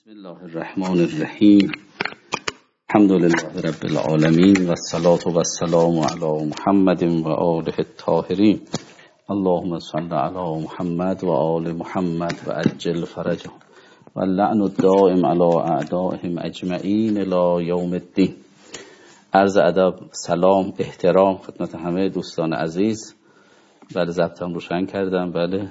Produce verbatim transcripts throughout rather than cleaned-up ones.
بسم الله الرحمن الرحیم. الحمد لله رب العالمین و الصلاة و السلام علی محمد و آله الطاهرین. اللهم صل علی محمد و آل محمد و عجل فرجهم و اللعن الدائم علی اعدائهم اجمعین الی یوم الدین. عرض ادب، سلام، احترام خدمت همه دوستان عزیز. بله، ضبطم روشن کردم. بله،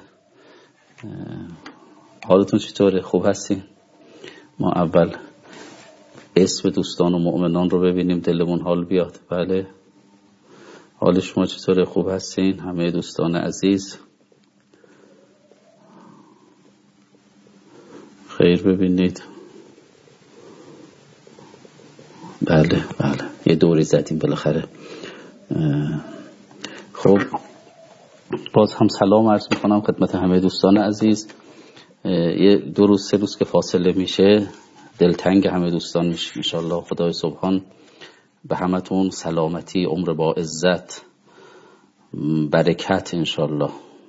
حالتون چطوره؟ خوب هستین؟ ما اول اسم دوستان و مؤمنان رو ببینیم دلمون حال بیاد. بله، حال شما چطوره؟ خوب هستین همه دوستان عزیز؟ خیر ببینید. بله بله یه دوری زدیم بالاخره. خب باز هم سلام عرض میکنم خدمت همه دوستان عزیز. یه دو روز سه روز که فاصله میشه دلتنگ همه دوستان میشه. انشالله خدای سبحان به همتون سلامتی، عمر با عزت، برکت، انشالله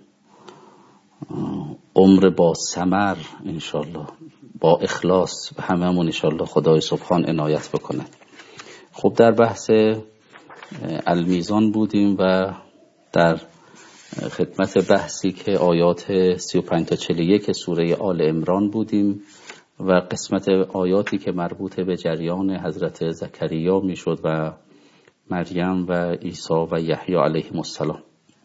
عمر با ثمر، انشالله با اخلاص به هممون انشالله خدای سبحان عنایت بکنه. خب در بحث المیزان بودیم و در خدمت بحثی که آیات سی و پنج تا چهل و یک سوره آل عمران بودیم و قسمت آیاتی که مربوط به جریان حضرت زکریا میشد و مریم و عیسی و یحیی علیهم السلام.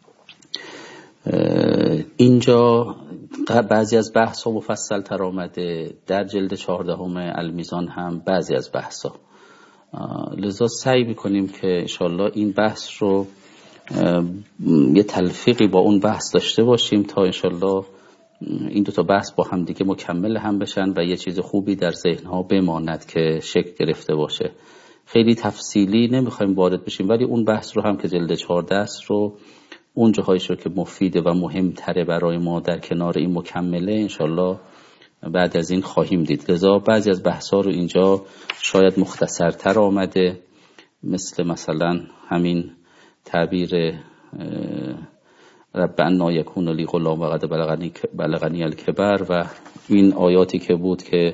اینجا بعضی از بحث ها مفصل تر آمده، در جلد چهاردهم المیزان هم بعضی از بحث ها. لذا سعی میکنیم که انشالله این بحث رو یه تلفیقی با اون بحث داشته باشیم تا انشالله این دو تا بحث با هم دیگه مکمل هم بشن و یه چیز خوبی در ذهنها بماند که شکل گرفته باشه. خیلی تفصیلی نمیخوایم وارد بشیم، ولی اون بحث رو هم که جلد چهارده است رو اون جاهایش رو که مفیده و مهمتره برای ما در کنار این مکمله انشالله بعد از این خواهیم دید. لذا بعضی از بحث ها رو اینجا شاید مختصرتر آمده، مثل مثلا همین تعبیر رب انا یکون لی غلام و قد بلغنی بلغنی الکبر و این آیاتی که بود که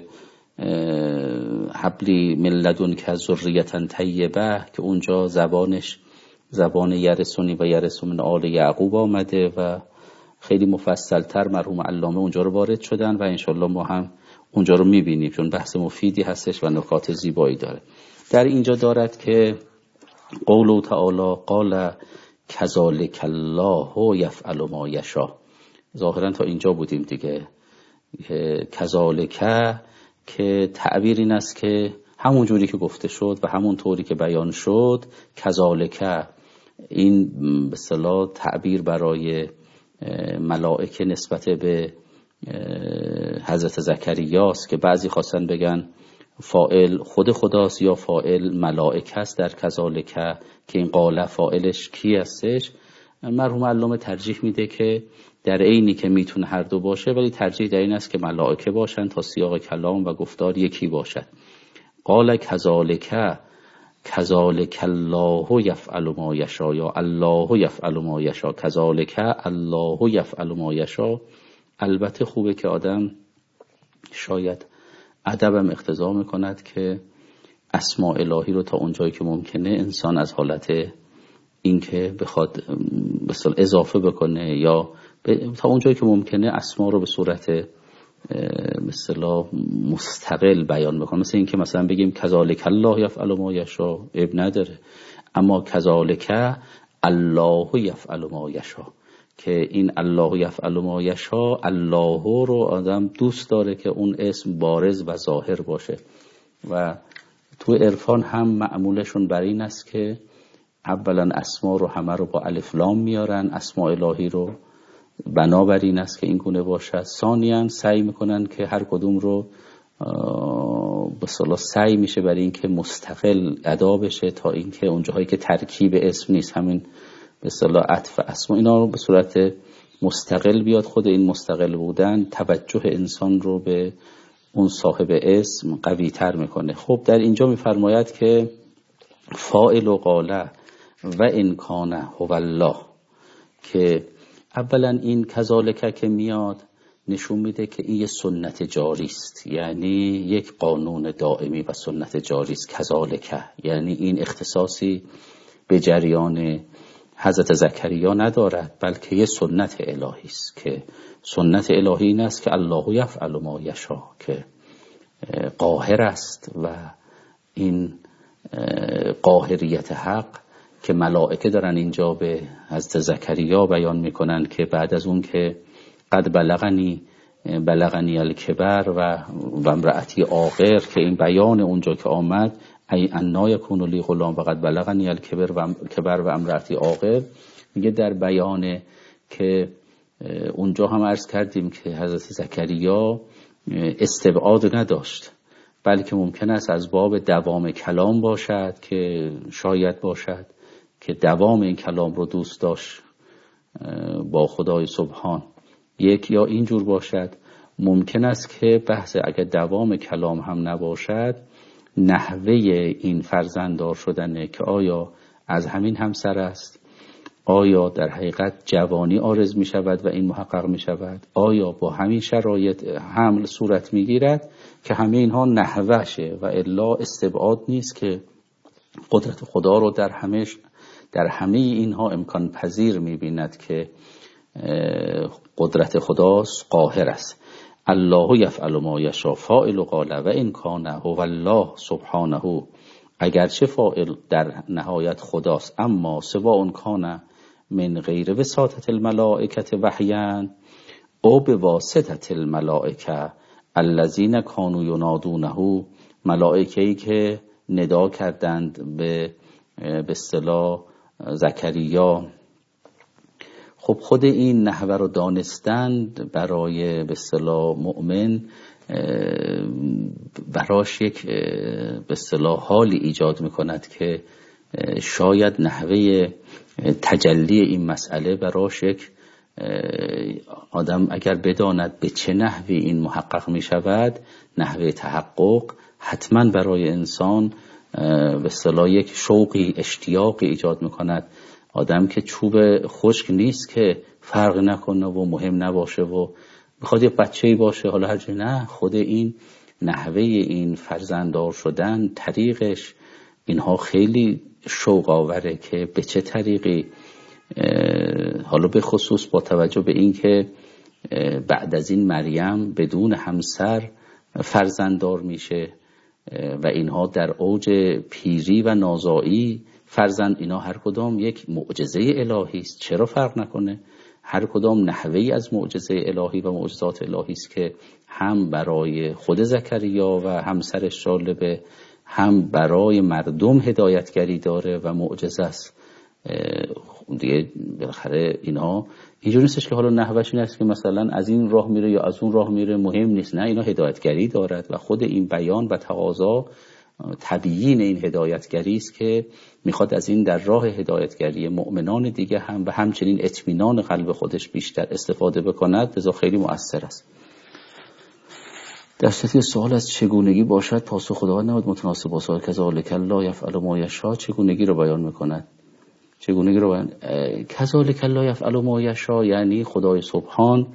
حبلی من لدنک ذریة طیبه که اونجا زبانش زبان یرثونی و یرث من آل یعقوب آمده و خیلی مفصلتر مرحوم علامه اونجا رو وارد شدن و انشالله ما هم اونجا رو میبینیم چون بحث مفیدی هستش و نکات زیبایی داره. در اینجا دارد که قوله تعالی قال کذالک الله یفعل ما یشاء. ظاهرا تا اینجا بودیم دیگه. کذالک که تعبیر این است که همون جوری که گفته شد و همون طوری که بیان شد. کذالک این به اصطلاح تعبیر برای ملائکه نسبت به حضرت زکریا است که بعضی خواستن بگن فاعل خود خداست یا فاعل ملائکه است در کذالک، که این قاله فاعلش کی هستش. مرحوم علامه ترجیح میده که در عینی که میتونه هر دو باشه ولی ترجیح در این است که ملائکه باشن تا سیاق کلام و گفتار یکی باشد. قال کذالک کذالک الله یفعل ما یشاء یا الله یفعل ما یشاء. کذالک الله یفعل ما یشاء. البته خوبه که آدم شاید ادبم اقتضا میکند که اسماء الهی رو تا اونجایی که ممکنه انسان از حالت این که بخواد مثلا اضافه بکنه یا تا اونجایی که ممکنه اسما رو به صورت مثلا مستقل بیان بکنه. مثل این که مثلا بگیم کذالک الله یفعل ما یشاء، اب نداره، اما کذالک الله یفعل ما یشاء که این الله یفعل ما یشاء، الله رو آدم دوست داره که اون اسم بارز و ظاهر باشه و تو عرفان هم معمولشون بر این است که اولا اسما رو همه رو با الف لام میارن، اسماء الهی رو بنابر این است که این گونه باشد. ثانیاً سعی میکنن که هر کدوم رو به اصطلاح سعی میشه برای این که مستقل ادا بشه تا اینکه اون جاهایی که ترکیب اسم نیست همین به اصطلاح عطف اسم اینا رو به صورت مستقل بیاد. خود این مستقل بودن توجه انسان رو به اون صاحب اسم قوی تر میکنه. خب در اینجا میفرماید که فاعل و قاله و ان کان هو الله، که اولا این کذالک که میاد نشون میده که این یه سنت جاری است، یعنی یک قانون دائمی و سنت جاری است. کذالک، یعنی این اختصاصی به جریان حضرت زکریا ندارد، بلکه یه سنت الهی است که سنت الهی این است که الله یفعل ما یشاء، که قاهر است و این قاهریت حق که ملائکه دارن اینجا به حضرت زکریا بیان میکنن که بعد از اون که قد بلغنی بلغنی الکبر و و امرأتی عاقر، که این بیان اونجا که آمد ای انا یکون لی غلام و قد بلغنی الکبر و کبر و امرأتی عاقر، میگه در بیان که اونجا هم عرض کردیم که حضرت زکریا استبعاد نداشت، بلکه ممکن است از باب دوام کلام باشد، که شاید باشد که دوام این کلام رو دوست داشت با خدای سبحان، یک یا اینجور باشد. ممکن است که بحث اگر دوام کلام هم نباشد، نحوه این فرزنددار شدنه که آیا از همین همسر است، آیا در حقیقت جوانی عارض می شود و این محقق می شود، آیا با همین شرایط حمل صورت می گیرد، که همه اینها نحوشه و الا استبعاد نیست که قدرت خدا رو در همه در همه اینها امکان پذیر می بیند که قدرت خدا قاهر است. الله یفعل ما یشاء فاعل قال و ان کان هو الله سبحانه، اگرچه فاعل در نهایت خداست، اما سواء کان من غیر وساطة الملائکه وحیا او بواسطة الملائکه الذین کانوا ینادونه، ملائکه‌ای که ندا کردند به به اصطلاح زکریا. خب خود این نحوه رو دانستند برای به اصطلاح مؤمن براش یک به اصطلاح حالی ایجاد میکند که شاید نحوه تجلی این مسئله براش یک آدم اگر بداند به چه نحوی این محقق می شود، نحوه تحقق حتما برای انسان به اصطلاح یک شوقی اشتیاقی ایجاد می کند. آدم که چوب خشک نیست که فرق نکنه و مهم نباشه و بخواد یک بچه‌ای باشه، حالا هرچی، نه، خود این نحوه این فرزنددار شدن، طریقش، اینها خیلی شوق آوره که به چه طریقی، حالا به خصوص با توجه به این که بعد از این مریم بدون همسر فرزنددار میشه و اینها در اوج پیری و نازایی فرزند، اینا هر کدام یک معجزه الهی است. چرا فرق نکنه؟ هر کدام نحوهی از معجزه الهی و معجزات الهی است که هم برای خود زکریا و همسرش جالبه، هم برای مردم هدایتگری داره و معجزه است. دیگه بالاخره اینا اینجوری نیستش که حالا نحوهش این است که مثلا از این راه میره یا از اون راه میره، مهم نیست. نه، اینا هدایتگری دارد و خود این بیان و تقاضا تبیین این هدایتگری است که میخواد از این در راه هدایتگری مؤمنان دیگه هم و همچنین اطمینان قلب خودش بیشتر استفاده بکند. لذا خیلی مؤثر است. در صورتی سوال از چگونگی باشد، پاسخ خداوند نباید متناسب با سوال کذالک الله یفعل ما یشاء چگونگی رو بیان میکند. چگونگی رو بیان کذالک الله یفعل ما یشاء یعنی خدای سبحان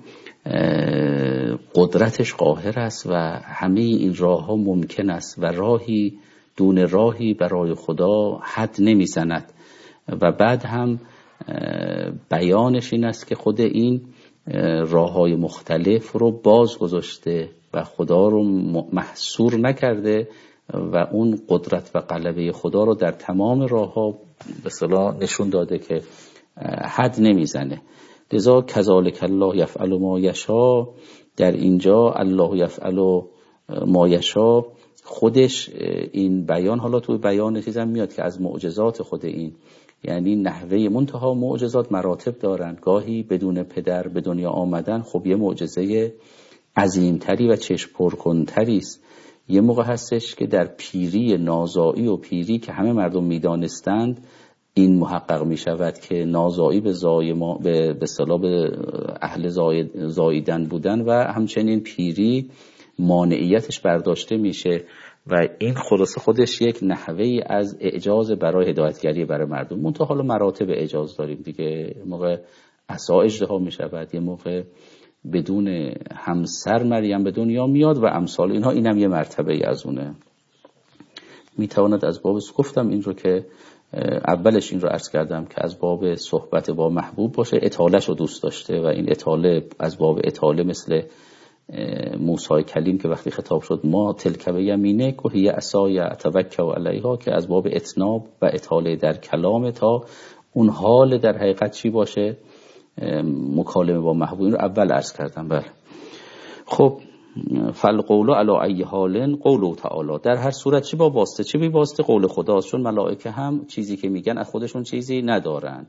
قدرتش قاهر است و همه این راه ها ممکن است و راهی دون راهی برای خدا حد نمیزند. و بعد هم بیانش این است که خود این راه های مختلف رو باز گذاشته و خدا رو محصور نکرده و اون قدرت و غلبه خدا رو در تمام راه ها به اصطلاح نشون داده که حد نمیزنه. لذا کذالک الله یفعل ما یشاء، در اینجا الله یفعل ما یشاء خودش این بیان، حالا توی بیان چیزم میاد که از معجزات خود این، یعنی نحوه منتها معجزات مراتب دارن. گاهی بدون پدر به دنیا آمدن خب یه معجزه عظیمتری و چشم پرکنتری است. یه موقع هستش که در پیری نازایی و پیری که همه مردم میدانستند این محقق می شود که نازایی به زایما به به اصطلاح به اهل زاید زاییدن بودن و همچنین پیری مانعیتش برداشته میشه و این خلاصه خودش یک نحوهی از اعجاز برای هدایتگری برای مردم. منتها حالا مراتب اعجاز داریم دیگه. موقع عصا اژدها می شود، یه موقع بدون همسر مریم به دنیا میاد و امثال اینها. اینم یه مرتبه از اونه. میتواند از باب، گفتم این رو که اولش این رو عرض کردم که از باب صحبت با محبوب باشه، اطاله‌ش رو دوست داشته و این اطاله از باب اطاله مثل موسی کلیم که وقتی خطاب شد ما تلک و یمینه که هی عصای اتوکل علیها، که از باب اتناب و اطاله در کلام تا اون حال در حقیقت چی باشه، مکالمه با محبوب. این رو اول عرض کردم. بله خب فالقول علی ای حال قوله تعالی، در هر صورت چی با واسطه چی بی واسطه قول خداست، چون ملائکه هم چیزی که میگن از خودشون چیزی ندارن.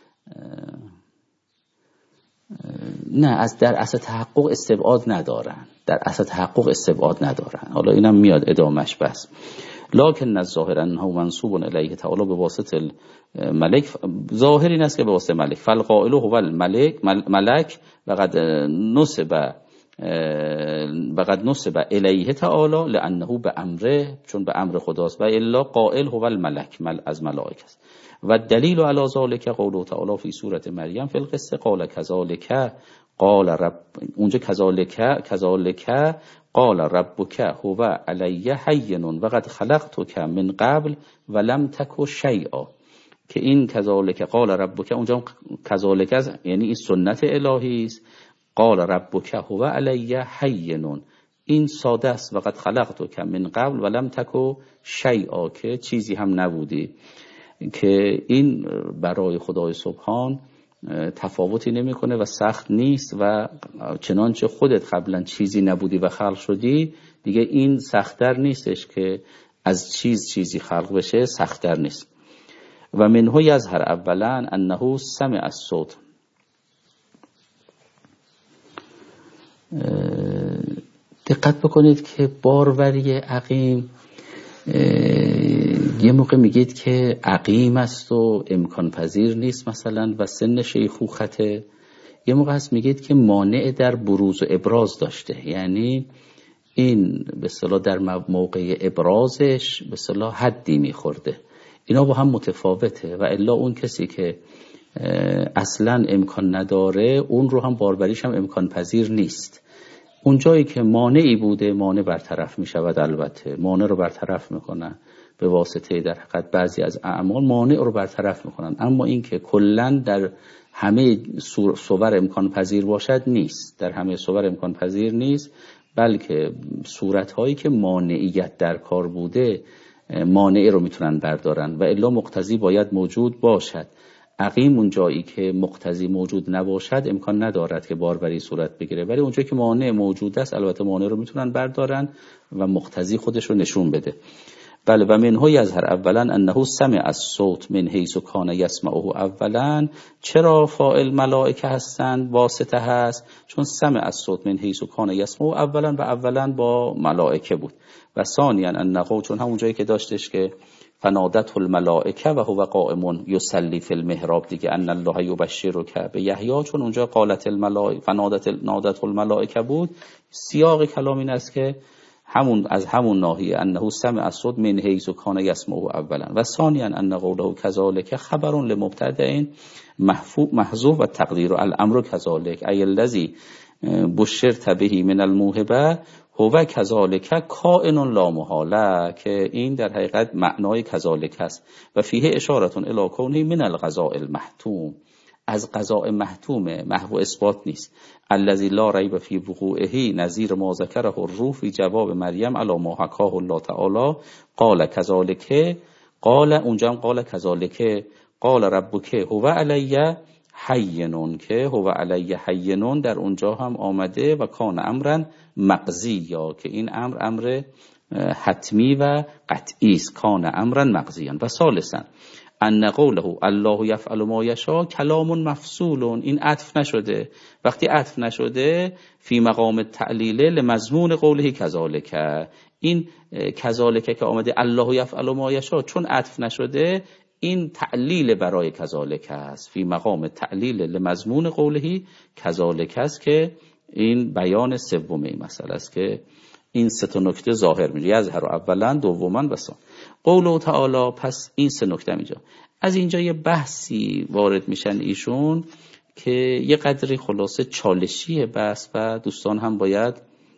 نه، از در اصل تحقق استبعاد ندارن، در اصل تحقق استبعاد ندارن. حالا اینم میاد ادامش. بس لکن الظاهر انه منسوب الیه تعالی به واسطه ملک، ظاهر این است که به واسطه ملک. فالقائل هو الملک ملک وقد نسب وقد نسب الیه تعالی لانه به امره، چون به امر خداست، و الا قائل هو الملک، مل از ملائکه است. و دلیل علی ذلک قوله تعالی فی سوره مریم فی القصه قال کذالک قال رب، اونجا کذالک کذالک قال ربک هو علی هین و قد خلقتک من قبل و لم تک شیئا، که این کذالک قال ربک اونجا کذالک یعنی این سنت الهی است. قال ربک هو علی هین، این ساده است. و قد خلقتک من قبل و لم تک شیئا، که چیزی هم نبودی. که این برای خدای سبحان تفاوتی نمیکنه و سخت نیست، و چنانچه خودت قبلا چیزی نبودی و خلق شدی دیگه این سخت‌تر نیستش که از چیز چیزی خلق بشه، سخت‌تر نیست. و منه یظهر اولا انه سمع الصوت، دقت بکنید که باروری عقیم یه موقع میگید که عقیم است و امکان پذیر نیست مثلا و سن شیخوخته، یه موقع هست میگید که مانع در بروز و ابراز داشته، یعنی این به اصطلاح در موقع ابرازش به اصطلاح حدی میخورده. اینا با هم متفاوته. و الا اون کسی که اصلا امکان نداره اون رو هم باروریش هم امکان پذیر نیست. اون جایی که مانعی بوده مانع برطرف می شود، البته مانع رو برطرف میکنن به واسطه در حقیقت بعضی از اعمال مانع رو برطرف میکنن، اما این که کلن در همه صور امکان پذیر باشد نیست، در همه صور امکان پذیر نیست، بلکه صورت هایی که مانعیت در کار بوده مانع رو میتونن بردارن و الا مقتضی باید موجود باشد. عقیم اون جایی که مقتضی موجود نباشد امکان ندارد که باروری صورت بگیره، ولی اونجایی که مانع موجود است البته مانع رو میتونن بردارن و مقتضی خودش رو نشون بده. بله و منه یظهر اولا انه سمع الصوت من حیث کان یسمعه اولا. چرا فاعل ملائکه هستند واسطه هست؟ چون سمع الصوت من حیث کان یسمعه اولا و اولا با ملائکه بود. و ثانیا انه، چون همون جایی که داشتش که فنادته الملائکه و هو قائم یصلی فی المحراب دیگه ان الله یبشرک بیحیی، چون اونجا قالت الملائکه فنادت نادته الملائکه بود، سیاق کلام این است که همون از همون ناحیه انه سمع الصوت من حیث کان یسمعه اولا. و ثانیا ان قوله کذالک خبر لمبتدأ محذوف و تقدیر الامر کذالک ای الذی بشرت به من الموهبه هو کذالک کائن لا محاله، که این در حقیقت معنای کذالک است. و فیه اشاره الی کونه من القضاء المحتوم، از قضاء محتوم، محو اثبات نیست. الذی لا ریب فی وقوعه نظیر ما ذکره الروح فی جواب مریم علی ما حکاه الله تعالی قال کذالک، قال اونجا هم قال کذالک قال ربک هو علی حینون، که هو علی حینون در اونجا هم آمده و کان امرا مقضی، یا که این امر امر حتمی و قطعی است، کان امرا مقضیان. و ثالثا ان قوله الله یفعل ما یشاء کلام مفصول، این عطف نشده. وقتی عطف نشده فی مقام التعلیل لمضمون قوله کذالک، این کذالک که آمده الله یفعل ما یشاء چون عطف نشده این تعلیل برای کذالک است، فی مقام تعلیل لمضمون قوله کذالک است، که این بیان سوم این مسئله است که این سه تا نکته ظاهر میشه، یظهر اولا دوما و ثانیا قوله تعالی. پس این سه نکته اینجا از اینجا یه بحثی وارد میشن ایشون که یه قدری خلاصه چالشیه بس و دوستان هم باید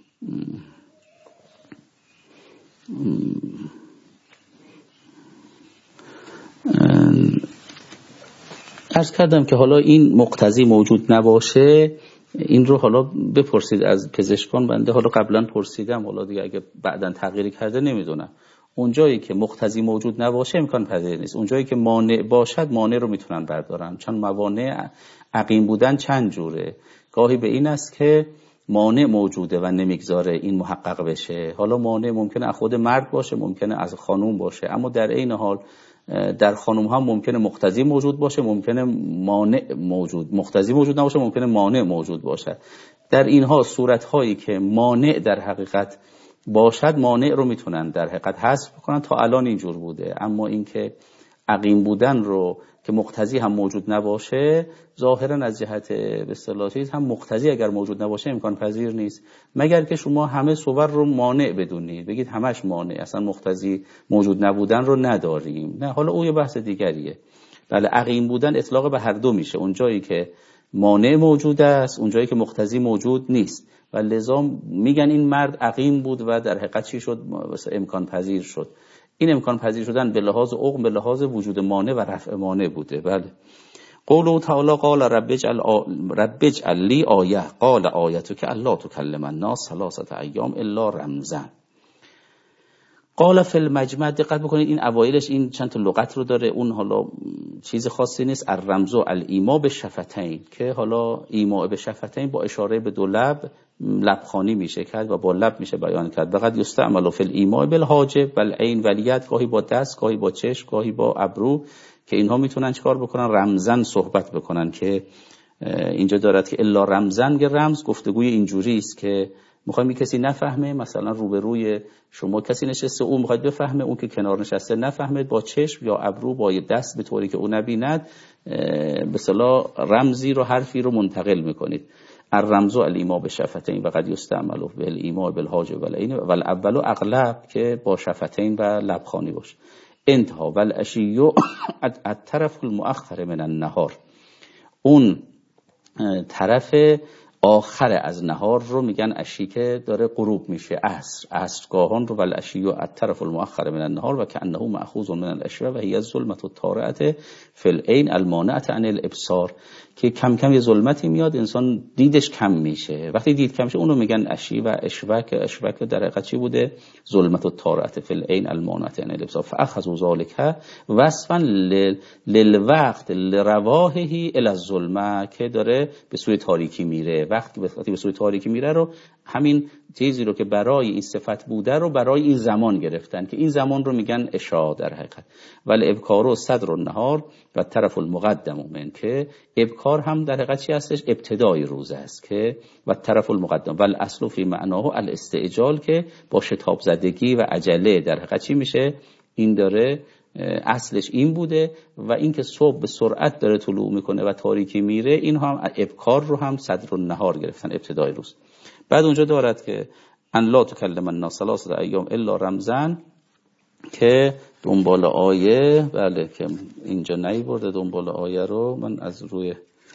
عرض کردم که حالا این مقتضی موجود نباشه، این رو حالا بپرسید از پزشکان. بنده حالا قبلا پرسیدم، حالا دیگه اگه بعداً تغییری کرده نمیدونم. اونجایی که مقتضی موجود نباشه امکان پذیر نیست. اونجایی که مانع باشد مانع رو میتونن بردارن، چون موانع عقیم بودن چند جوره. گاهی به این است که مانع موجوده و نمیگذاره این محقق بشه. حالا مانع ممکنه از خود مرد باشه، ممکنه از خانوم باشه، اما در عین حال در خانوم هم ممکنه مقتضی موجود باشه، ممکنه مانع موجود مقتضی موجود نباشه، ممکنه مانع موجود باشه. در اینها صورت هایی که مانع در حقیقت باشد، مانع رو میتونن در حقیقت حذف کنن. تا الان اینجور بوده. اما اینکه عقیم بودن رو که مقتضی هم موجود نباشه، ظاهرا از جهت به اصطلاح هم مقتضی اگر موجود نباشه امکان پذیر نیست، مگر که شما همه صور رو مانع بدونید، بگید همش مانع، اصلا مقتضی موجود نبودن رو نداریم. نه، حالا او یه بحث دیگریه. بله، عقیم بودن اطلاق به هر دو میشه، اونجایی که مانع موجود است، اونجایی که مقتضی موجود نیست. و لذا میگن این مرد عقیم بود و در حقیقت چی شد؟ امکان پذیر شد. این امکان پذیر شدن به لحاظ عقل، به لحاظ وجود مانع و رفع مانع بوده. بله. قوله تعالی قال رب اجعل رب اجعل لی آیه قال آیتک الا تکلم الناس ثلاثه ایام الا رمزا. قال فی المجمع، دقت بکنید این اوایلش این چند تا لغت رو داره، اون حالا چیز خاصی نیست. الرمز و الایما به شفتین، که حالا ایما به شفتین با اشاره به دو لب لبخانی میشه کرد و با لب میشه بیان کرد. فقط یستعمل فی الایما بالحاجب والعین والید، گاهی با دست، گاهی با چشم، گاهی با ابرو، که اینها میتونن چیکار بکنن؟ رمزن صحبت بکنن. که اینجا دارد که الا رمزن، که رمز گفتگوی اینجوری است که میخوایم کسی نفهمه، مثلا روبروی شما کسی نشسته، اون میخواد بفهمه، اون که کنار نشسته نفهمه، با چشم یا ابرو با دست به طوری که اون نبیند به اصطلاح رمزی رو، حرفی رو منتقل میکنید. الرمز و الایما به شفتین و قد یستعمل بالایما بالحاجب والعین والاول اغلب، که با شفتین و لبخانی باشه. انتها والعشی الطرف المؤخر من النهار، اون طرف آخر از نهار رو میگن عشی، که داره غروب میشه، عصر، عصرگاهان رو. والعشی الطرف المؤخر من النهار و کانه ماخوذ من العشوه و هی الظلمه الطارئه فی العین المانعه عن الابصار، که کم کم یه ظلمتی میاد، انسان دیدش کم میشه. وقتی دید کم شه اون رو میگن عشی. و اشوک، اشوک در حقیقت چی بوده؟ ظلمه الطارئه فی العین المانعه عن الابصار. فاخذوا ذلک وصفا للوقت لرواهه الی الظلمه، که داره به سوی تاریکی میره. وقتی به سوی تاریکی میره رو همین چیزی رو که برای این صفت بوده رو برای این زمان گرفتن، که این زمان رو میگن عشاء در حقیقت. ولی ابکار و صدر النهار و طرف المقدم من، که ابکار هم در حقیقت چی هستش؟ ابتدای روز است، که و طرف المقدم و الاصل فی معناه الاستعجال، که با شتاب زدگی و عجله در حقیقت چی میشه؟ این داره اصلش این بوده. و این که صبح به سرعت داره طلوع میکنه و تاریکی میره، این هم ابکار رو هم صدر النهار گرفتن، ابتدای روز. بعد اونجا دارد که ان لا تکلم الناس ثلاثه ایام الا رمزا، که دنبال آیه، بله، که اینجا نیورده دنبال آیه رو، من از روی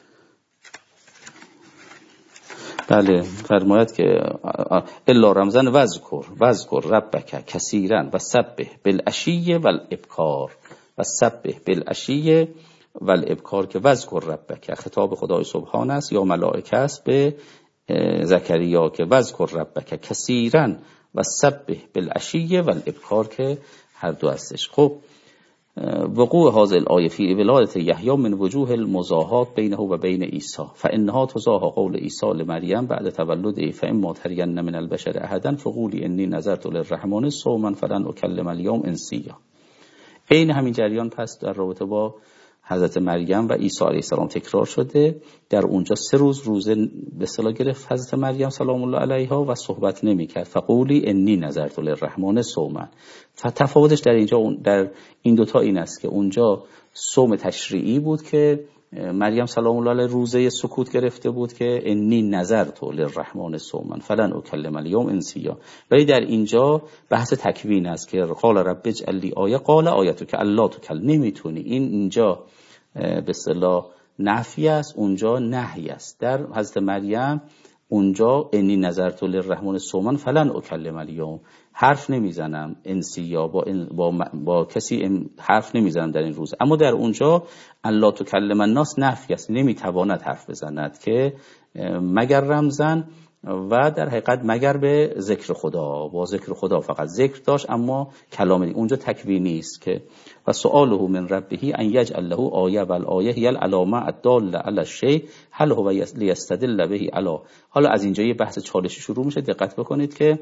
بله فرماید که الا رمزن وذکر وذکر ربک کثیرا و سبح بالعشی والابکار و سبح بالعشی والابکار، که وذکر ربک خطاب خدای سبحان است یا ملائکه است به زکریا، که وذکر ربک کثیرا و سبح بالعشی والابکار، که هر دو هستش. خب وقوع هذه الآیه فی ولادت یحیی من وجوه المزاحات بینه و بین عیسی، فانها تزاحا قول عیسی لمریم بعد تولده، فاما ترین من البشر احدا فقولی انی نذرت للرحمن صوما فلن اکلم اليوم انسیا. این همین جریان پس در رابطه با حضرت مریم و عیسی علیه السلام تکرار شده. در اونجا سه روز روزه به اصطلاح گرفت حضرت مریم سلام الله علیها و صحبت نمی‌کرد. فقولی انی نذرت للرحمن صوما. فتفاوتش در اینجا در این دوتا این است که اونجا صوم تشریعی بود که مریم سلام الله علیها روزه سکوت گرفته بود که انی نذرت للرحمن صوما فلن اکلم اليوم انسیا. ولی در اینجا بحث تکوین است که قال رب اجعل لی آیه قال آیتک الا تکلم، نمیتونی این اینجا به اصطلاح نفی است، اونجا نهی است. در حضرت مریم اونجا انی نظرت للرحمن صوما فلن اکلم الیوم، حرف نمیزنم انسی یا با, با, با کسی حرف نمیزنم در این روز. اما در اونجا الله تکلم الناس نفی است، نمیتواند حرف بزند که مگر رمزن و در حقیقت مگر به ذکر خدا، با ذکر خدا فقط ذکر داشت اما کلام دی. اونجا تکوینی است که و سؤاله من ربه ان یجعل له آیه و الآیه هی العلامه الداله علی الشیء هل هو لیستدل به علی. حالا از اینجا یه بحث چالشی شروع میشه. دقت بکنید که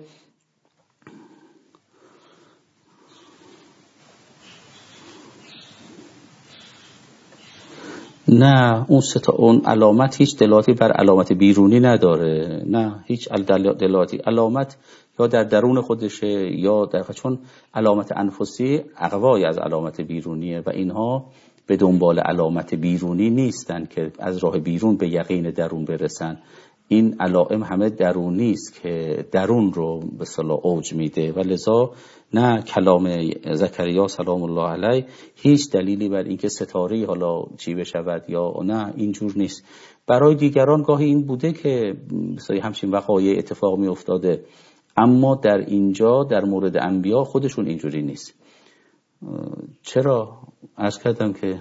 نه اون ستا اون علامت هیچ دلاتی بر علامت بیرونی نداره، نه هیچ دلاتی. علامت یا در درون خودشه یا در، چون علامت انفسی اقوای از علامت بیرونیه و اینها به دنبال علامت بیرونی نیستن که از راه بیرون به یقین درون برسن. این علائم همه درونی است که درون رو به اصطلاح اوج میده و لذا نه کلام زکریا سلام الله علیه هیچ دلیلی بر اینکه ستاره حالا چی بشود یا نه اینجور نیست. برای دیگران گاهی این بوده که مثلا همچین وقایع اتفاق می افتاده، اما در اینجا در مورد انبیا خودشون اینجوری نیست. چرا؟ عرض کردم که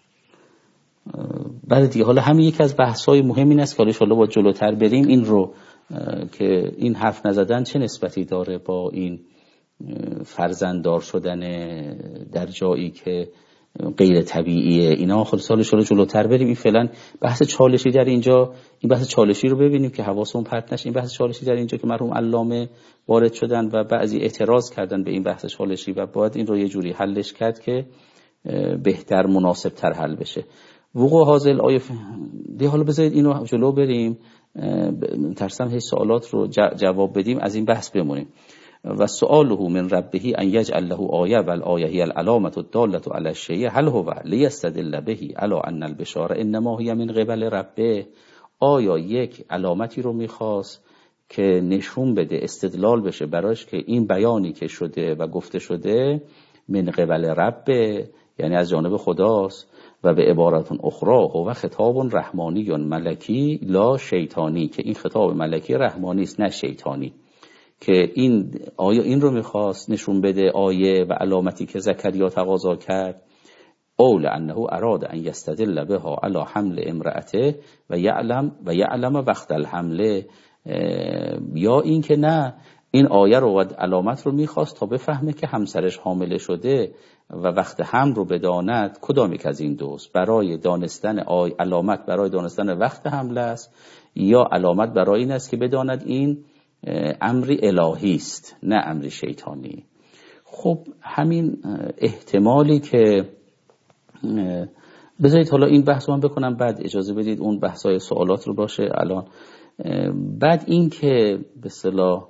بعد دیگه حالا همین یکی از بحث‌های مهم این است که حالا انشالله با جلوتر بریم این رو که این حرف نزدن چه نسبتی داره با این فرزنددار شدن در جایی که غیر طبیعیه. اینا خود سال انشالله جلوتر بریم. این فعلا بحث چالشی در اینجا، این بحث چالشی رو ببینیم که حواسمون پرت نشه. این بحث چالشی در اینجا که مرحوم علامه وارد شدن و بعضی اعتراض کردن به این بحث چالشی و باید این رو یه جوری حلش کرد که بهتر مناسب تر حل بشه. وقوع حاصل آیه دی. حالا بذارید اینو جلو بریم، ترسم هیچ سوالات رو جواب بدیم از این بحث بمونیم. و سؤاله من ربه ان یجعل له آیه و الآیه هی العلامة الدالة علی الشیء هل هو لیستدل به علی ان البشاره انما هی من قبل ربه. آیا یک علامتی رو میخواست که نشون بده، استدلال بشه برایش که این بیانی که شده و گفته شده من قبل ربه، یعنی از جانب خداست. و به عبارت اخرى هو خطاب رحمانی ملکی لا شیطانی، که این خطاب ملکی رحمانی است نه شیطانی. که این آیا این رو میخواست نشون بده آیه و علامتی که زکریا تقاضا کرد اول انه اراد ان یستدل بها علی حمل امرأته و یعلم و یعلم وقت الحمله، یا این که نه این آیه رو و علامت رو میخواست تا بفهمه که همسرش حامله شده و وقت حمل رو بداند کدام یک از این دوست، برای دانستن آی علامت برای دانستن وقت حمل است یا علامت برای این است که بداند این امری الهی است نه امری شیطانی. خب همین احتمالی که بذارید حالا این بحث رو من بکنم بعد اجازه بدید اون بحثای سوالات رو باشه الان. بعد این که به اصطلاح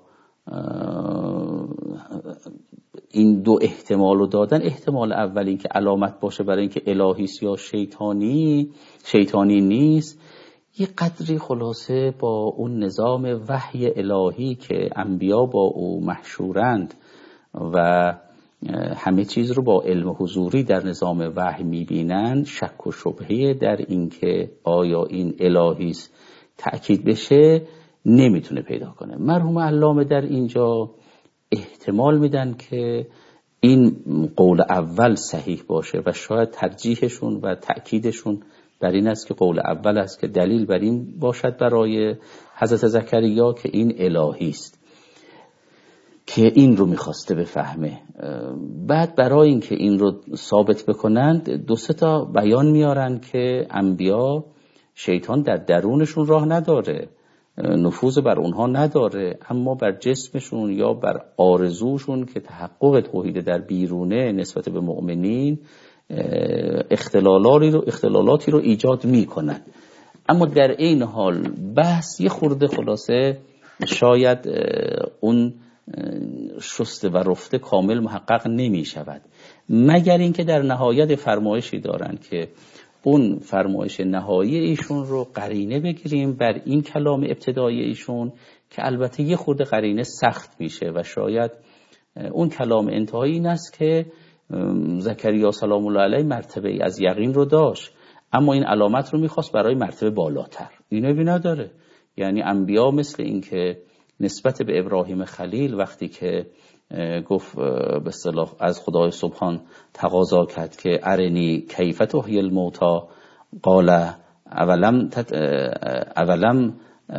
این دو احتمال رو دادن، احتمال اول این که علامت باشه برای اینکه الهی است یا شیطانی شیطانی نیست، یه قدری خلاصه با اون نظام وحی الهی که انبیا با او محشورند و همه چیز رو با علم حضوری در نظام وحی میبینن، شک و شبهه در این که آیا این الهی است تأکید بشه نمیتونه پیدا کنه. مرحوم علامه در اینجا احتمال میدن که این قول اول صحیح باشه و شاید ترجیحشون و تأکیدشون بر این است که قول اول است که دلیل بر این باشد برای حضرت زکریا که این الهی است، که این رو میخواسته بفهمه. بعد برای این که این رو ثابت بکنند دو سه تا بیان میارن که انبیا شیطان در درونشون راه نداره، نفوذ بر اونها نداره، اما بر جسمشون یا بر آرزوشون که تحقق توحید در بیرونه نسبت به مؤمنین اختلالاتی رو اختلالاتی رو ایجاد میکنن. اما در این حال بحث یه خورده خلاصه شاید اون شسته و رفته کامل محقق نمی شود، مگر اینکه در نهایت فرمایشی دارن که اون فرمایش نهایی ایشون رو قرینه بگیریم بر این کلام ابتدایی ایشون که البته یه خورده قرینه سخت میشه و شاید اون کلام انتهایی این است که زکریا سلام الله علیه مرتبه از یقین رو داشت، اما این علامت رو میخواست برای مرتبه بالاتر. اینو بی نداره. یعنی انبیا مثل این که نسبت به ابراهیم خلیل وقتی که گفت به اصطلاح از خدای سبحان تقاضا کرد که ارنی کیف تحیی الموتی، قال اولم تت اولم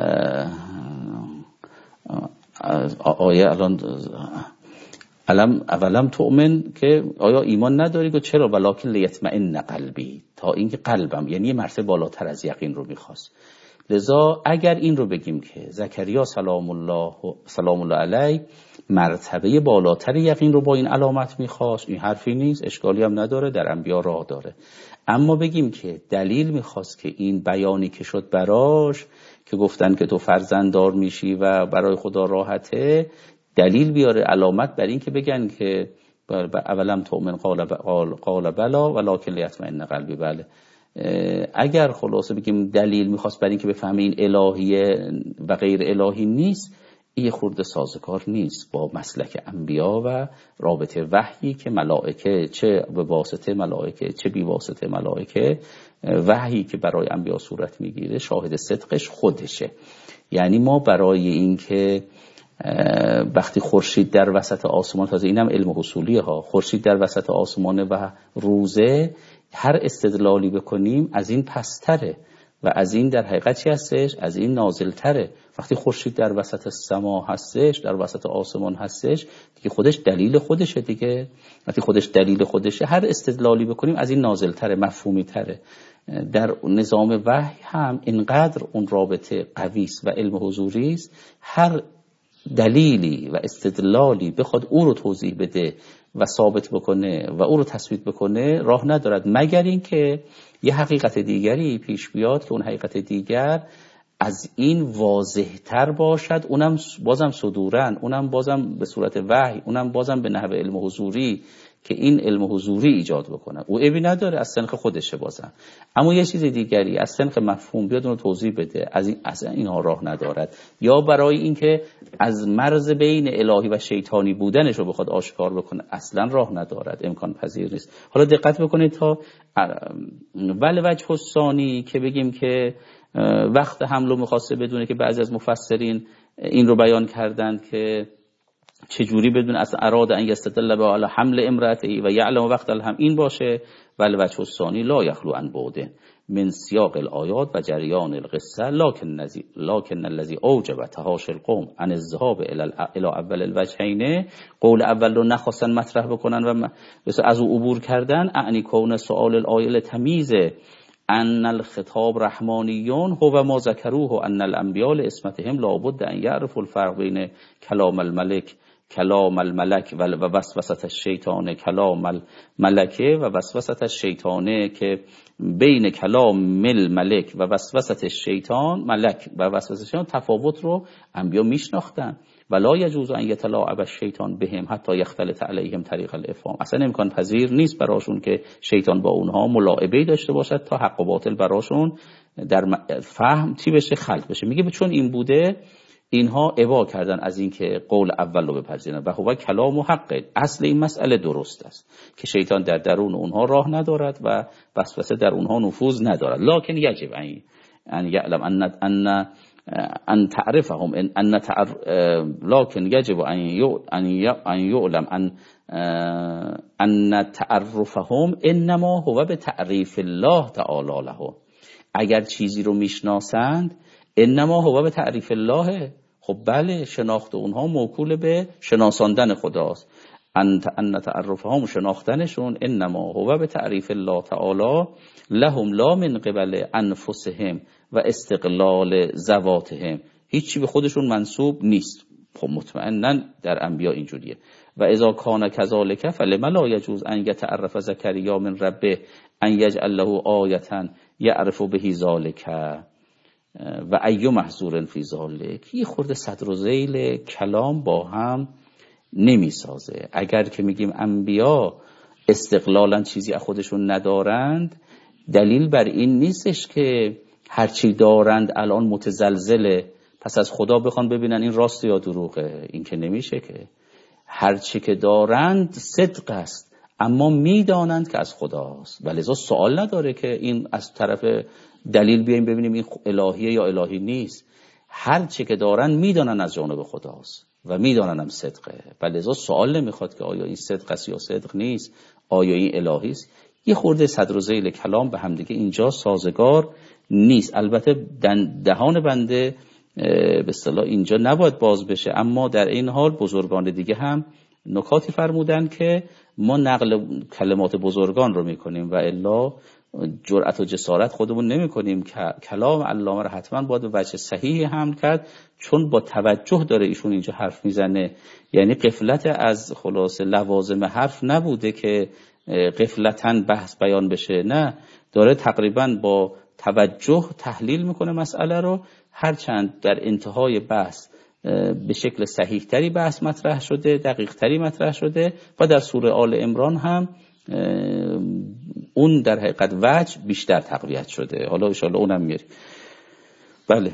آیه الان علم اولم تؤمن، که آیا ایمان نداری؟ گفت چرا؟ ولکن لیطمئن قلبی، تا اینکه قلبم، یعنی یه مرتبه بالاتر از یقین رو میخواست. لذا اگر این رو بگیم که زکریا سلام الله سلام الله علیه مرتبه بالاتر یقین رو با این علامت میخواست، این حرفی نیست، اشکالی هم نداره، در انبیا راه داره. اما بگیم که دلیل میخواست که این بیانی که شد براش که گفتن که تو فرزنددار میشی و برای خدا راحته، دلیل بیاره، علامت بر این که بگن که اولم تؤمن قال قال بلا ولکن لیطمئن قلبی. بله، اگر خلاصه بگیم دلیل میخواست بر این که بفهمه این الهیه و غیر الهی نیست، این خورده سازگار نیست با مسلک انبیا و رابطه وحیی که ملائکه چه به واسطه ملائکه چه بی واسطه ملائکه، وحیی که برای انبیا صورت میگیره شاهد صدقش خودشه. یعنی ما برای این که وقتی خورشید در وسط آسمان، تازه اینم علم حصولیه ها، خورشید در وسط آسمان و روزه، هر استدلالی بکنیم از این پستره و از این در حقیقت چی هستش؟ از این نازلتره. وقتی خورشید در وسط سما هستش، در وسط آسمان هستش، دیگه خودش دلیل خودشه دیگه. وقتی خودش دلیل خودشه، هر استدلالی بکنیم از این نازلتره، مفهومی تره. در نظام وحی هم اینقدر اون رابطه قویست و علم حضوری است، هر دلیلی و استدلالی بخواد او رو توضیح بده و ثابت بکنه و او رو تثبیت بکنه راه ندارد، مگر این که یه حقیقت دیگری پیش بیاد که اون حقیقت دیگر از این واضح تر باشد، اونم بازم صدورن، اونم بازم به صورت وحی، اونم بازم به نحو علم حضوری که این علم حضوری ایجاد بکنه. او عیبی نداره، از سنخ خودشه بازم. اما یه چیز دیگری از سنخ مفهوم بیاد اون رو توضیح بده، از این از اینها راه ندارد. یا برای اینکه از مرز بین الهی و شیطانی بودنش رو بخواد آشکار بکنه، اصلا راه ندارد، امکان پذیر نیست. حالا دقت بکنید تا ولی وجه الثانی که بگیم که وقت حمل رو می‌خواسته بدونه، که بعضی از مفسرین این رو بیان کردند که چجوری بدون اصلا اراد ان یستدل به علی حمل امرأته و یعلم وقت الهم این باشه. ولی وجه الثانی لا یخلو عن بعد من سیاق الآیات و جریان القصه، لكن الذی لكن الذی اوجب تهاش القوم عن الذهاب الى اول الوجهین، قول اول رو نخواستن مطرح بکنن و مثلا از او عبور کردن، اعنی کون سؤال الآیه تمیز ان الخطاب رحمانیون هو ما ذکروه ان الانبیاء لعصمتهم لابد ان یعرفوا الفرق بین کلام الملک کلام الملک و وسوسه الشیطان کلام الملکه و وسوسه الشیطانه، که بین کلام الملک و وسوسه الشیطان ملک و وسوسه الشیطان تفاوت رو انبیا میشناختن. ولا یجوز ان یتلاعب الشیطان بهم حتی یختلط علیهم طریق الافهام، اصلا امکان پذیر نیست براشون که شیطان با اونها ملاعبه داشته باشد تا حق و باطل براشون در فهم چی بشه، خلق بشه. میگه چون این بوده اینها ابا کردن از این که قول اول رو بپذیرن و هو کلام و حق. اصل این مسئله درست است که شیطان در درون اونها راه ندارد و وسوسه در اونها نفوذ ندارد، لکن یجب ان یعلم ان ان ان تعرفهم ان ان تعرف لكن يجب ان ان يعلم ان ان تعرفهم انما هو بتعریف الله تعالی له. اگر چیزی رو میشناسند انما هو بتعریف الله، خب بله، شناخت اونها موکول به شناساندن خداست. ان ان تعرفهم، شناختنشون، انما هو بتعریف الله تعالی لهم لا من قبل انفسهم و استقلال ذواتهم، هیچی به خودشون منسوب نیست. خب مطمئنا در انبیا اینجوریه. و اذا کان کذالک فلما لا یجوز ان یتعرف زکریا من ربه ان یجعل له آیه یعرف به ذالک و ای محظور فی ذالک. یه خورده صدر و ذیل کلام با هم نمی سازه. اگر که میگیم انبیا استقلالا چیزی از خودشون ندارند، دلیل بر این نیستش که هرچی دارند الان متزلزله پس از خدا بخوان ببینن این راست یا دروغه. این که نمیشه، که هرچی که دارند صدق است، اما میدانند که از خداست و لذا سوال نداره که این از طرف دلیل بیایم ببینیم این الهیه یا الهی نیست. هر چه که دارن میدانن از جانب خداست و میدانن هم صدقه و لذا سوال نمیخواد که آیا این صدق است یا صدق نیست، آیا این الهی است. یه خورده صدر و ذیل کلام به هم دیگه اینجا سازگار نیست. البته دهان بنده به اصطلاح اینجا نباید باز بشه، اما در این حال بزرگان دیگه هم نکاتی فرمودن که ما نقل کلمات بزرگان رو میکنیم و الا جرأت و جسارت خودمون نمی کنیم که کلام علامه رو حتما باید به وجه صحیحی حمل کرد، چون با توجه داره ایشون اینجا حرف میزنه. یعنی غفلت از خلاصه لوازم حرف نبوده که غفلتاً بحث بیان بشه، نه، داره تقریبا با توجه تحلیل میکنه مسئله رو، هرچند در انتهای بحث به شکل صحیح تری بحث مطرح شده، دقیق تری مطرح شده و در سوره آل عمران هم اون در حقیقت وجه بیشتر تقویت شده. حالا ان شاءالله اونم میاریم. بله.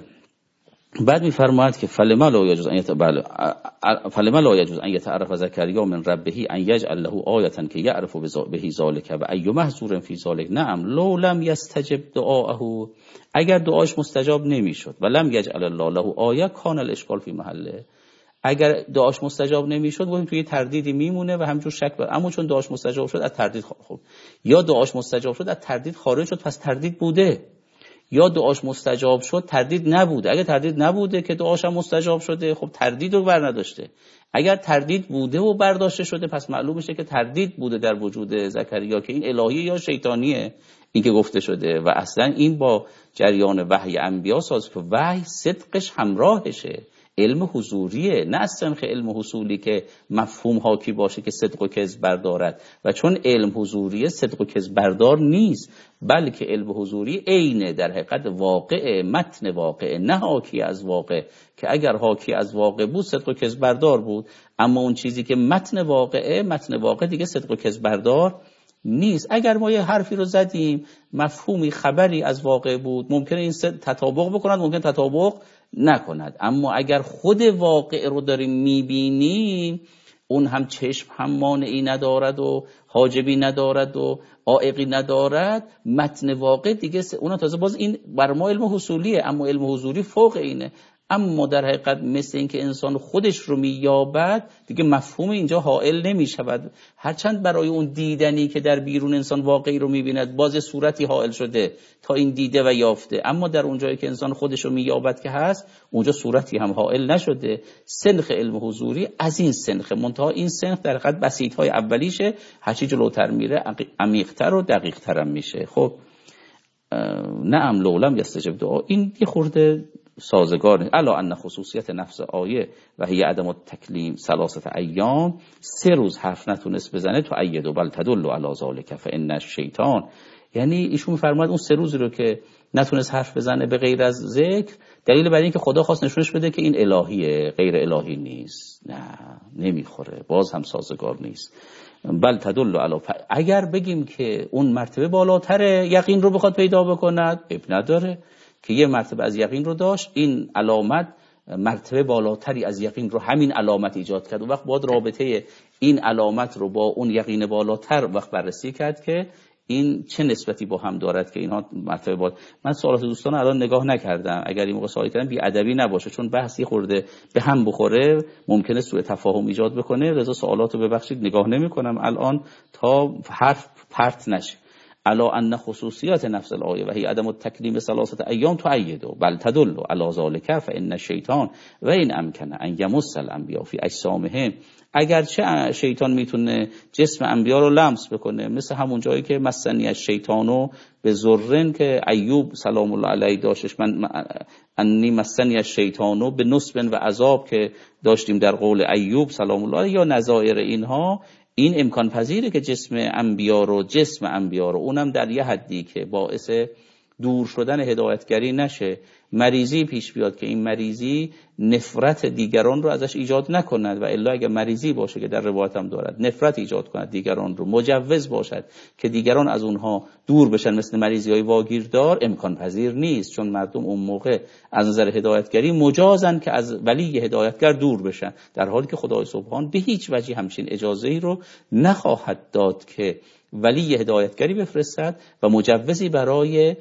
بعد میفرماید که فلما لا یجوز ان یتبل فلما لا یجوز ان یتعرف زکریا من ربه ان یجعل له آیه که یعرف به ذلک و ای محذور فی ذلک. نعم لو لم یستجب دعاءه، اگر دعاش مستجاب نمیشد و لم یجعل الله له آیه کان الاشکال فی محله، اگر دعاش مستجاب نمیشد گفتیم توی تردیدی میمونه و همینجور شک بر، اما چون دعاش مستجاب شد از تردید خب یا دعاش مستجاب شد از تردید خارج شد، پس تردید بوده، یا دعاش مستجاب شد تردید نبوده. اگر تردید نبوده که دعاش هم مستجاب شده، خب تردید رو بر نداشته. اگر تردید بوده و برداشته شده، پس معلوم میشه که تردید بوده در وجود زکریا که این الهیه یا شیطانیه این که گفته شده. و اصلا این با جریان وحی انبیا ساز که وحی صدقش همراهشه، علم حضوریه، نه از سنخ علم حصولی که مفهوم حاکی باشه که صدق و کذب بردارد. و چون علم حضوریه صدق و کذب بردار نیست، بلکه علم حضوری عینه در حقیقت واقع، متن واقع، نه حاکی از واقع، که اگر حاکی از واقع بود صدق و کذب بردار بود. اما اون چیزی که متن واقعه، متن واقع دیگه صدق و کذب بردار نیست. اگر ما یه حرفی رو زدیم، مفهومی خبری از واقع بود، ممکنه این تطابق بکند، ممکنه تطابق نکند. اما اگر خود واقع رو داریم میبینیم، اون هم چشم هم مانعی ندارد و حاجبی ندارد و عائقی ندارد، متن واقع دیگه اون تازه باز این بر ما علم حصولیه، اما علم حضوری فوق اینه. اما در حقیقت مثل این که انسان خودش رو مییابد، دیگه مفهوم اینجا حائل نمیشود، هرچند برای اون دیدنی که در بیرون انسان واقعی رو میبیند باز صورتی حائل شده تا این دیده و یافته، اما در اون جایی که انسان خودش رو مییابد که هست، اونجا صورتی هم حائل نشده. سنخ علم حضوری از این سنخ، منتها این سنخ در حقیقت بسیط‌های اولیشه، هرچی جلوتر میره عمیق‌تر و دقیق‌تر هم میشه. خب نعم لو لم یستجب دعا، این یه خورده سازگار نیست. الا ان خصوصیت نفس آیه و هی عدم التکلیم ثلاثه ایام، سه روز حرف نتونست بزنه تو اید و بل تدل علی ذلک فان الشیطان. یعنی ایشون میفرماید اون سه روزی رو که نتونست حرف بزنه به غیر از ذکر، دلیل بر این که خدا خواست نشونش بده که این الهیه، غیر الهی نیست. نه نمیخوره، باز هم سازگار نیست. بل تدل علی، اگر بگیم که اون مرتبه بالاتر یقین رو بخواد پیدا بکند، اب نداره که یه مرتبه از یقین رو داشت، این علامت مرتبه بالاتری از یقین رو همین علامت ایجاد کرد. و وقت باید رابطه این علامت رو با اون یقین بالاتر وقت بررسی کرد که این چه نسبتی با هم دارد که اینها مرتبه بالا. من سوالات دوستان الان نگاه نکردم، اگر این موقع سوالی کردم بی ادبی نباشه، چون بحثی خورده به هم بخوره ممکنه سوء تفاهم ایجاد بکنه، لذا سوالاتو ببخشید نگاه نمی‌کنم الان تا حرف پرت نشه. الا ان خصوصیات نفس الآیه و هی عدم التکلیم ثلاثه ایام تؤید بل تدل علی ذلک فان الشیطان و این امکن ان یمس الانبیاء فی اجسامهم. اگرچه شیطان میتونه جسم انبیا رو لمس بکنه، مثل همون جایی که مسنی الشیطانو به ذرن که ایوب سلام الله علیه داشتش، من انی مسنی الشیطانو به نصب و عذاب که داشتیم در قول ایوب سلام الله، یا نظایر اینها، این امکان پذیره که جسم انبیا رو جسم انبیا رو اونم در یه حدی که باعث دور شدن هدایتگری نشه مریضی پیش بیاد که این مریضی نفرت دیگران رو ازش ایجاد نکند و الا اگر مریضی باشه که در روایت هم دارد نفرت ایجاد کند دیگران رو، مجوز باشد که دیگران از اونها دور بشن مثل مریضی های واگیردار، امکان پذیر نیست، چون مردم اون موقع از نظر هدایتگری مجازن که از ولی هدایتگر دور بشن، در حالی که خدای سبحان به هیچ وجه همچین اجازه‌ای رو نخواهد داد که ولی هدایتگری بفرستد و مجوزی برای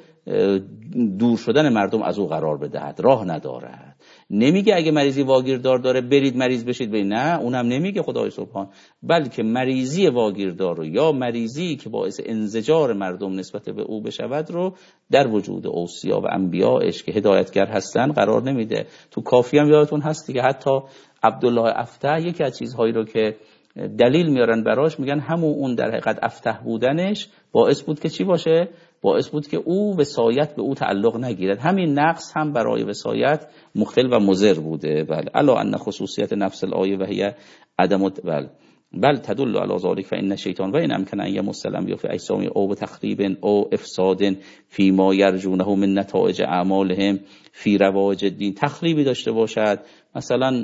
دور شدن مردم از او قرار بدهد، راه ندارد. نمیگه اگه مریضی واگیردار داره برید مریض بشید، به نه، اونم نمیگه خدای سبحان، بلکه مریضی واگیردار رو یا مریضی که باعث انزجار مردم نسبت به او بشود رو در وجود اوصیا و انبیاءش که هدایتگر هستن قرار نمیده. تو کافی هم یادتون هستی که حتی عبدالله افتح یکی از چیزهایی رو که دلیل میارن براش، میگن همون اون در حقیقت افتح بودنش باعث بود که چی باشه؟ باعث بود که او وصایت به او تعلق نگیرد. همین نقص هم برای وصایت مختل و مضر بوده. بله، الا ان خصوصیت نفس الآیه و هي عدم بل بل تدل علی ذلك فان الشیطان و ان امکن ان یمسلم یا فی اجسام او بتخریب او افساد فی ما یرجونه من نتایج اعمالهم فی رواج الدین، تخریبی داشته باشد، مثلا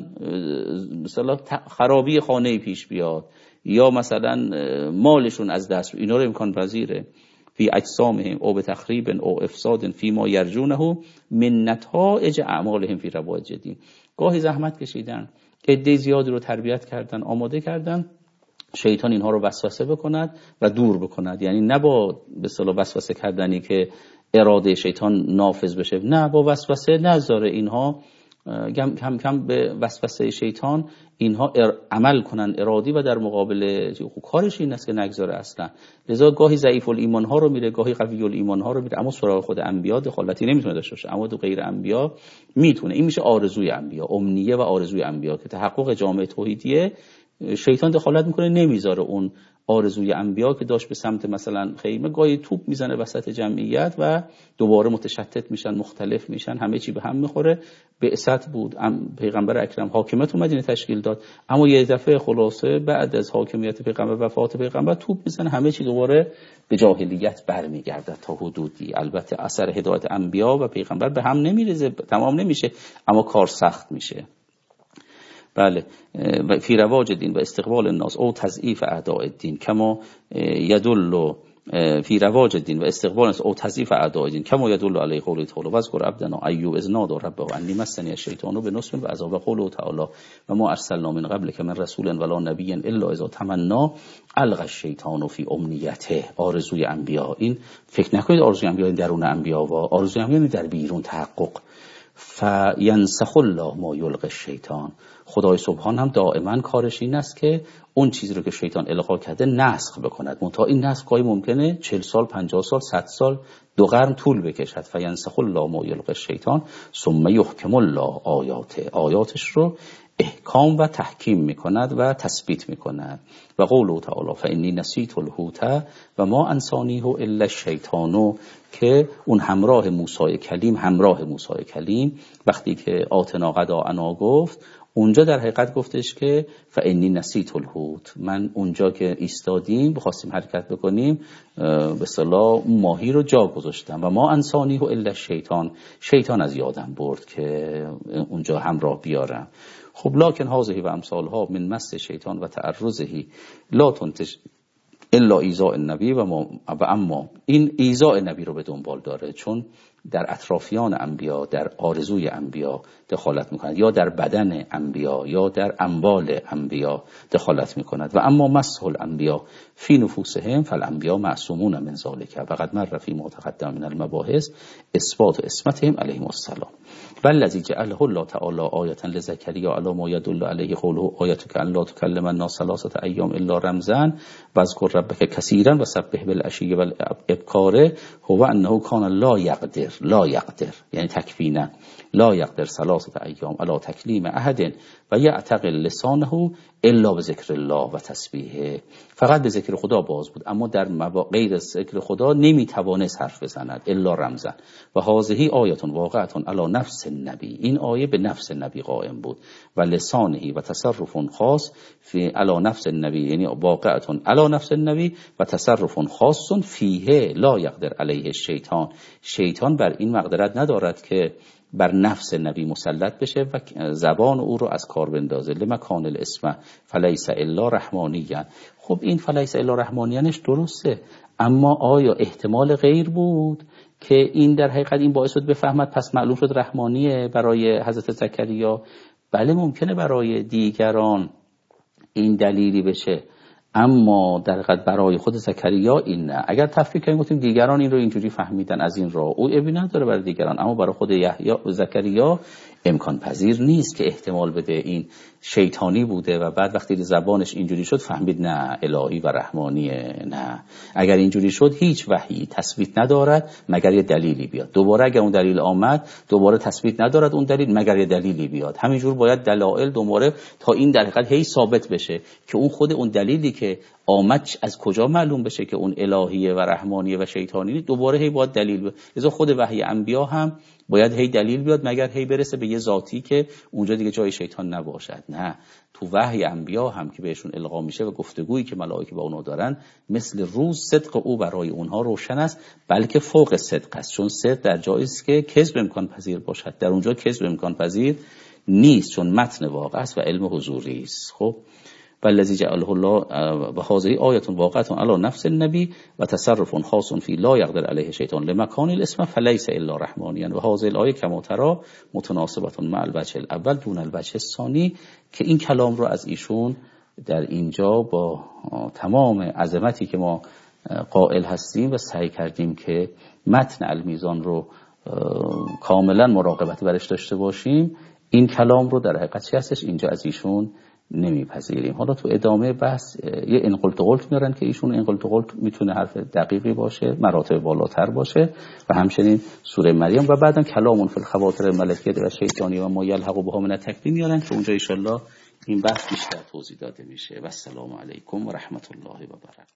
مثلا خرابی خانه پیش بیاد یا مثلا مالشون از دست، اینا رو امکان پذیره. فی اجسامهم او بتخریب او افساد فی ما یرجونه من نتایج اعمالهم فی رواج الدین. گاهی زحمت کشیدن، عده زیادی رو تربیت کردن، آماده کردن، شیطان اینها رو وسوسه بکند و دور بکند. یعنی نه با به اصطلاح وسوسه کردنی که اراده شیطان نافذ بشه، نه، با وسوسه نذاره اینها کم کم کم به وسوسه شیطان اینها عمل کنن ارادی و در مقابل کارش این است که نگذاره اصلا. لذا گاهی ضعیف الایمان ها رو میره، گاهی قوی الایمان ها رو میره، اما سراغ خود انبیا دخالتی نمیتونه داشته باشه، اما تو غیر انبیا میتونه. این میشه آرزوی انبیا، امنیه و آرزوی انبیا که تحقق جامعه توحیدیه. شیطان دخالت میکنه، نمیذاره اون آرزوی انبیا که داشت به سمت مثلا خیمه، گاهی توپ میزنه وسط جمعیت و دوباره متشتت میشن، مختلف میشن، همه چی به هم میخوره. بعثت بود، پیغمبر اکرم حاکمیت تو مدینه تشکیل داد، اما یه دفعه خلاصه بعد از حاکمیت پیغمبر، وفات پیغمبر، توپ میزنه، همه چی دوباره به جاهلیت برمیگرده تا حدودی. البته اثر هدایت انبیا و پیغمبر به هم نمیریزه، تمام نمیشه، اما کار سخت میشه. بله، و فی رواج الدین و استقبال الناس او تضعیف اعداء الدین کما یدل فی رواج الدین و استقبال الناس او تضعیف اعداء الدین کما یدل علی قوله تعالی و اذکر عبدنا ایوب اذ نادى ربه انی مسنی الشیطان بنصب و عذاب، قوله تعالی و ما ارسلنا من قبلک من رسول ولا نبی الا اذا تمنى القى الشیطان فی امنیته. آرزوی انبیا، این فکر نکنید آرزوی انبیا درون انبیا و آرزوی انبیا در بیرون تحقق. فینسخ الله ما یلقی الشیطان، خدای سبحان هم دائما کارش این است که اون چیزی رو که شیطان القا کرده نسخ بکند. منتها این نسخ گاهی ممکنه چهل سال، پنجاه سال، صد سال، دو قرن طول بکشد. فینسخ الله ما یلقی الشیطان ثم یحکم الله آیاته، آیاتش رو احکام و تحکیم میکند و تثبیت میکند. و قوله تعالی فانی نسیت الحوت و ما انسانیه الا الشیطان، که اون همراه موسی کلیم، همراه موسی کلیم وقتی که آتنا غداءنا گفت، اونجا در حقیقت گفتش که فانی نسیت الحوت، من اونجا که ایستادیم بخواستیم حرکت بکنیم به اصطلاح ماهی رو جا گذاشتم و ما انسانیه الا الشیطان، شیطان از یادم برد که اونجا همراه بیارم. خب لکن هذه و امثالها من مس شیطان و تعرضه لا تنتج الا ایذاء النبی و, ما و اما این ایذاء نبی رو به دنبال داره، چون در اطرافیان انبیا، در آرزوی انبیا دخالت میکند، یا در بدن انبیا یا در اموال انبیا دخالت میکند. و اما مسح الانبیا فی نفوسهم فالانبیا معصومون من ذلک و قد مر فی ما تقدم من المباحث اثبات اسمتهم علیهم السلام. والذی جعله الله تعالی آیه لزکریا علی ما یدل علیه قوله آیتک ان لا تکلم الناس ثلاثه ایام الا رمزا واذکر ربک کثیرا وسبح بالعشی والابکار هو انه کان لا یقدر، لا یقدر یعنی تکوینا، لا یقدر ثلاثه ایام علی تکلیم احد و یعتقل لسانه الا بذکر الله و تسبیحه. فقط به ذکر خدا باز بود، اما در غیر ذکر خدا نمیتوانست حرف بزند الا رمزا. و هذه آیه واقعه علی نفس النبی، این آیه به نفس نبی قائم بود. و لسانه و تصرف خاص فی علی نفس النبی، یعنی واقعه علی نفس النبی و تصرف خاص فیه لا یقدر علیه الشیطان، شیطان بر این مقدرت ندارد که بر نفس نبی مسلط بشه و زبان او رو از کار بندازه. لمکان الاسم فلیس الا رحمانیان. خب این فلیس الا رحمانیانش درسته، اما آیا احتمال غیر بود که این در حقیقت این باعث شد بفهمد پس معلوم شد رحمانیه برای حضرت زکریا؟ بله ممکنه برای دیگران این دلیلی بشه، اما در حقیقت برای خود زکریا این نه. اگر تفکیک کنیم گفتیم دیگران این رو اینجوری فهمیدن از این راه، او ابی نداره برای دیگران، اما برای خود یحیی و زکریا امکان پذیر نیست که احتمال بده این شیطانی بوده و بعد وقتی زبانش اینجوری شد فهمید نه الهی و رحمانیه. نه، اگر اینجوری شد هیچ وحی تثبیت ندارد مگر یه دلیلی بیاد. دوباره اگر اون دلیل آمد دوباره تثبیت ندارد اون دلیل مگر یه دلیلی بیاد. همینجور باید دلایل دوباره تا این در حقیقت هی ثابت بشه که اون خود اون دلیلی که آمد از کجا معلوم بشه که اون الهیه و رحمانیه و شیطانیه. دوباره هی باید دلیل بیاد. لذا خود وحی انبیا هم باید هی دلیل بیاد مگر هی برسه به یه ذاتی که اونجا دیگه جای شیطان نباشد. نه، تو وحی انبیا هم که بهشون القا میشه و گفتگویی که ملائکه با اونها دارن مثل روز صدق او برای اونها روشن است، بلکه فوق صدق است، چون صدق در جایی است که کذب امکان پذیر باشد، در اونجا کذب امکان پذیر نیست چون متن واقع است و علم حضوری است. خب والذی جعله الله و هذه آیه واقعه علی نفس النبی و تصرف خاص فی لا یقدر علیه شیطان لمکان الاسم فلیس الا رحمانیا و هذه الآیه کما ترى متناسبه مع الوجه الاول دون الوجه الثانی، که این کلام رو از ایشون در اینجا با تمام عظمتی که ما قائل هستیم و سعی کردیم که متن المیزان رو کاملا مراقبت برش داشته باشیم، این کلام رو در حقیقت چی هستش اینجا از ایشون نمیپذیریم. حالا تو ادامه بحث یه انقلت و قلت میارن که ایشون انقلت و قلت میتونه حرف دقیقی باشه، مراتب بالاتر باشه، و همچنین سوره مریم و بعدم کلامون فی الخواطر ملکیه و شیطانی و ما یلحق بها من التکوین میارن که اونجا ان شاء الله این بحث بیشتر توضیح داده میشه. و السلام علیکم و رحمت الله و برکاته.